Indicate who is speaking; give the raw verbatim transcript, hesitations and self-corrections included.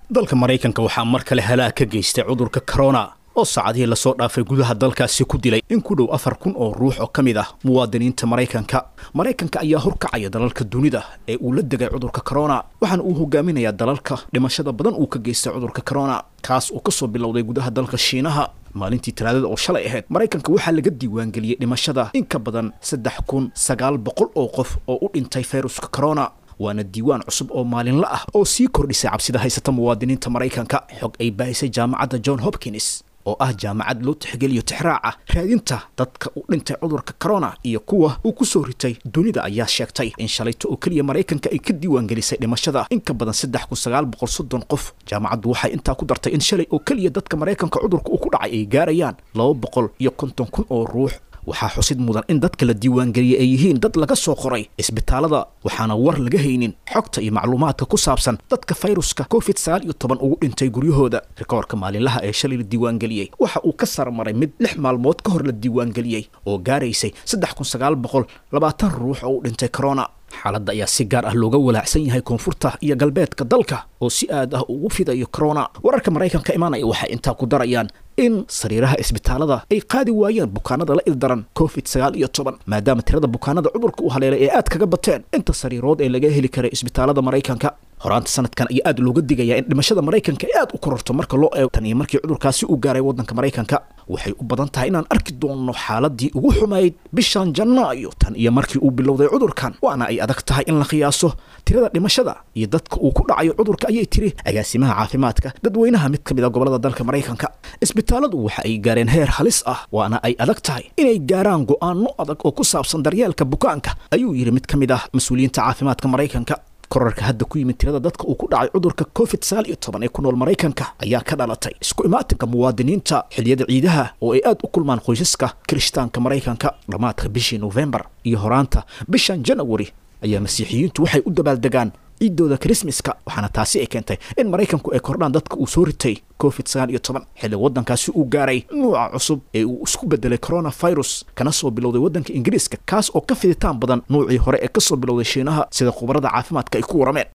Speaker 1: dalka Mareykanka waxaa mar kale halaag ka geystay cudurka corona oo saacadihii la soo dhaafay gudaha dalkaasi ku dilay in ku dhow afar kun oo ruux oo kamid ah muwaadiniinta Mareykanka. Mareykanka ayaa horkacaya dalalka dunida ee uu la degay cudurka corona, waxaana uu hogaaminayaa dalalka dhimashada badan uu ka geystay cudurka corona, kaas oo kasoo bilowday gudaha dalka Shiinaha. maalintii Talaadada oo shalay ahayd, Mareykanka waxaa laga diiwaan geliyay dhimashada in ka badan saddex kun sagaal boqol oo qof oo u dhintay fayruska corona. waana diiwaan cusub oo maalinle ah oo sii kordhisay cabsida haysata muwaadiniinta Mareykanka. xog ay baahisay jaamacadda John Hopkins oo ah jaamacad loo tixgeliyo tixraaca raadinta dadka u dhintay cudurka corona iyo kuwa uu ku soo ritay dunida ayaa sheegtay in shalayto oo kaliya Mareykanka ay ka diiwaan gelisay dhimashada in ka badan saddex kun sagaal boqol soddon qof. jaamacaddu waxay intaa ku dartay in shalay oo kaliya dadka Mareykanka cudurka uu ku dhacay ay gaarayaan laba boqol iyo konton kun oo ruux. waxaa xusid mudan in dadka la diiwaan geliyay ay yihiin dad laga soo qoray isbitaalada, waxaana war laga haynin xogta iyo macluumaadka ku saabsan dadka fayruska covid sagaal iyo toban ugu dhintay guryahooda. rikoorka maalinlaha ee shalay la diiwaan geliyay waxa uu ka sarmaray mid lix maalmood ka hor la diiwaan geliyay oo gaaraysay saddex kun sagaal boqol labaatan ruux oo u dhintay corona. xaaladda ayaa si gaar ah looga walaacsan yahay koonfurta iyo galbeedka dalka oo si aad ah ugu fidayo corona. wararka Mareykanka imaanaya waxay intaa ku darayaan in sariiraha isbitaalada ay qaadi waayeen bukaanada la ildaran covid sagaal iyo toban maadaama tirada bukaanada cudurka u haleelay ee aad kaga bateen inta sariirood ee laga heli karay isbitaalada Mareykanka. horaanta sanadkan ayaa aad looga digayaa in dhimashada Mareykanka ay aad u kororto marka loo eego tan iyo markii cudurkaasi uu gaaray waddanka Mareykanka. waxay u badan tahay inaan arki doono xaaladii ugu xumayd bishan Janaayo tan iyo markii uu bilowday cudurkan, waana ay adag tahay in la qiyaaso tirada dhimashada iyo dadka uu ku dhacayo cudurka, ayay tiri agaasimaha caafimaadka dadweynaha mid kamid ah gobolada dalka Mareykanka. isbitaaladu waxa ay gaareen heer halis ah, waana ay adag tahay inay gaaraan go'aano adag oo ku saabsan daryeelka bukaanka, ayuu yiri mid kamid ah mas'uuliyiinta caafimaadka Mareykanka. korarka hadda ku yimid tirada dadka uu ku dhacay cudurka covid sagaal iyo toban ee ku nool Mareykanka ayaa ka dhalatay isku imaatinka muwaadiniinta xilliyada ciidaha oo ay aad u kulmaan qoysaska Kirishtaanka Mareykanka. dhamaadka bishii November iyo horaanta bishan January ayaa masiixiyiintu waxay u dabaaldegaan ciidooda Christmaska, waxaana taasi ay keentay in Mareykanku ay kordhaan dadka uu soo ritay covid sagaal iyo toban xilli waddankaasi uu gaaray nooca cusub ee uu isku bedelay coronavirus kana soo bilowday waddanka Ingiriiska, kaas oo ka fiditaan badan noocii hore ee ka soo bilowday Shiinaha sida khubarada caafimaadka ay ku warameen.